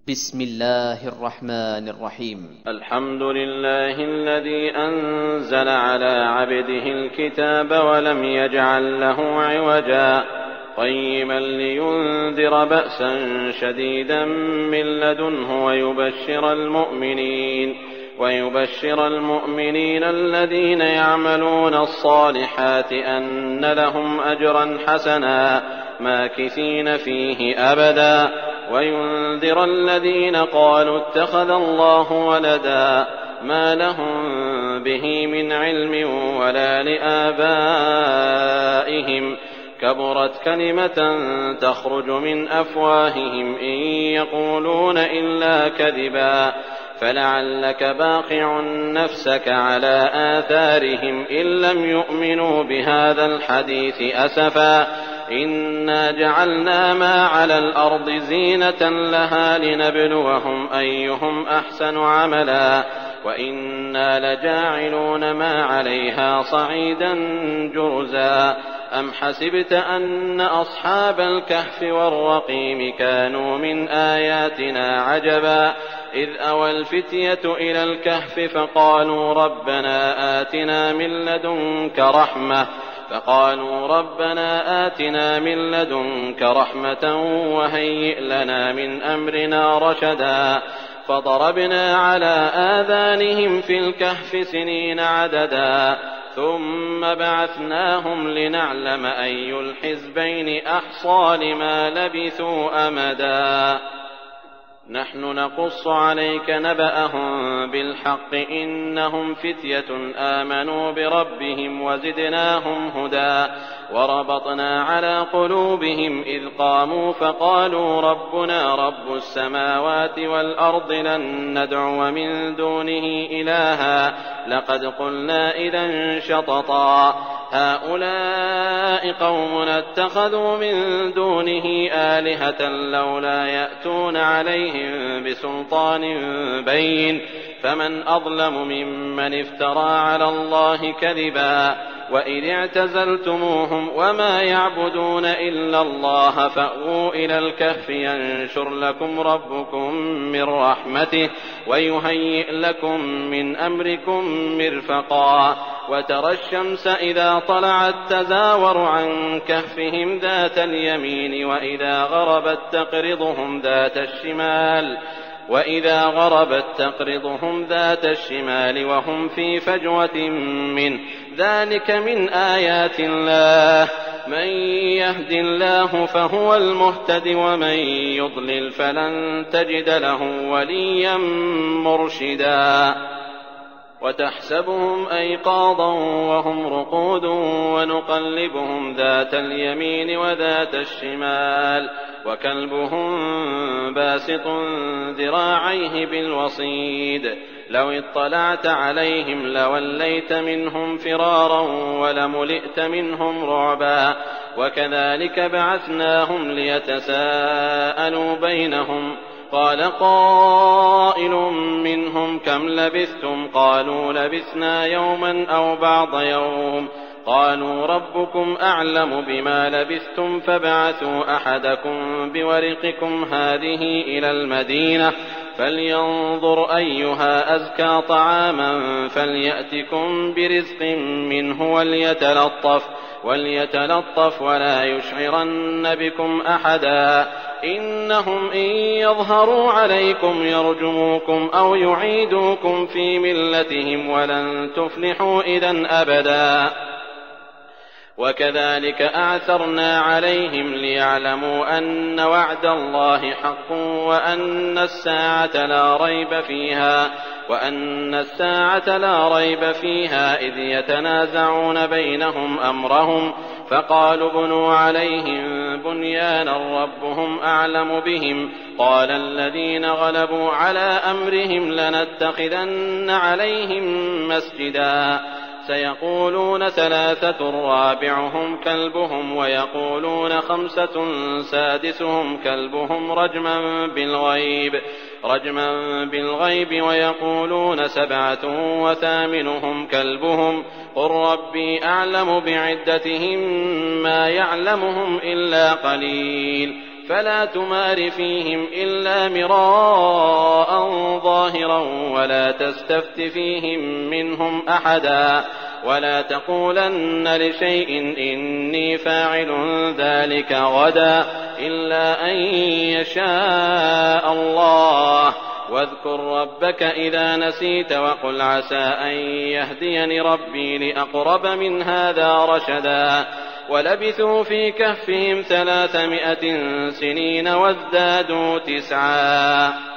بسم الله الرحمن الرحيم. الحمد لله الذي أنزل على عبده الكتاب ولم يجعل له عوجا قيما لينذر بأسا شديدا من لدنه ويبشر المؤمنين الذين يعملون الصالحات أن لهم أجرا حسنا ماكثين فيه أبدا وينذر الذين قالوا اتخذ الله ولدا ما لهم به من علم ولا لآبائهم كبرت كلمة تخرج من أفواههم إن يقولون إلا كذبا فلعلك باقع نفسك على آثارهم إن لم يؤمنوا بهذا الحديث أسفا إنا جعلنا ما على الأرض زينة لها لنبلوهم أيهم أحسن عملا وإنا لجاعلون ما عليها صعيدا جرزا أم حسبت أن أصحاب الكهف والرقيم كانوا من آياتنا عجبا إذ أوى الفتية إلى الكهف فقالوا ربنا آتنا من لدنك رحمة وهيئ لنا من أمرنا رشدا فضربنا على آذانهم في الكهف سنين عددا ثم بعثناهم لنعلم أي الحزبين أحصى لما لبثوا أمدا نحن نقص عليك نبأهم بالحق إنهم فتية آمنوا بربهم وزدناهم هدى وربطنا على قلوبهم إذ قاموا فقالوا ربنا رب السماوات والأرض لن ندعو من دونه إلها لقد قلنا إذا شططا هؤلاء قومنا اتخذوا من دونه آلهة لولا يأتون عليهم بسلطان بين فمن أظلم ممن افترى على الله كذبا وإذ اعتزلتموهم وما يعبدون إلا الله فأووا إلى الكهف ينشر لكم ربكم من رحمته ويهيئ لكم من أمركم مرفقا وترى الشمس إذا طلعت تزاور عن كهفهم ذات اليمين وإذا غربت تقرضهم ذات الشمال وهم في فجوة منه ذلك من آيات الله من يهد الله فهو المهتد ومن يضلل فلن تجد له وليا مرشدا وتحسبهم أيقاظا وهم رقود ونقلبهم ذات اليمين وذات الشمال وكلبهم باسط ذراعيه بالوصيد لو اطلعت عليهم لوليت منهم فرارا ولملئت منهم رعبا وكذلك بعثناهم ليتساءلوا بينهم قال قائل منهم كم لبثتم قالوا لبثنا يوما أو بعض يوم قالوا ربكم أعلم بما لبثتم فابعثوا أحدكم بورقكم هذه إلى المدينة فلينظر أيها أزكى طعاما فليأتكم برزق منه وليتلطف ولا يشعرن بكم أحدا إنهم إن يظهروا عليكم يرجموكم أو يعيدوكم في ملتهم ولن تفلحوا إذا أبدا وكذلك أعثرنا عليهم ليعلموا أن وعد الله حق وأن الساعة لا ريب فيها إذ يتنازعون بينهم أمرهم فقالوا بنوا عليهم بنيانا ربهم أعلم بهم قال الذين غلبوا على أمرهم لنتخذن عليهم مسجدا سيقولون 3 رابعهم كلبهم ويقولون 5 سادسهم كلبهم رجما بالغيب ويقولون 7 وثامنهم كلبهم قل ربي أعلم بعدتهم ما يعلمهم إلا قليل فلا تمار فيهم إلا مراء ظاهرا ولا تستفت فيهم منهم أحدا ولا تقولن لشيء إني فاعل ذلك غدا إلا أن يشاء الله واذكر ربك إذا نسيت وقل عسى أن يهديني ربي لأقرب من هذا رشدا ولبثوا في كهفهم 300 سنين وازدادوا 9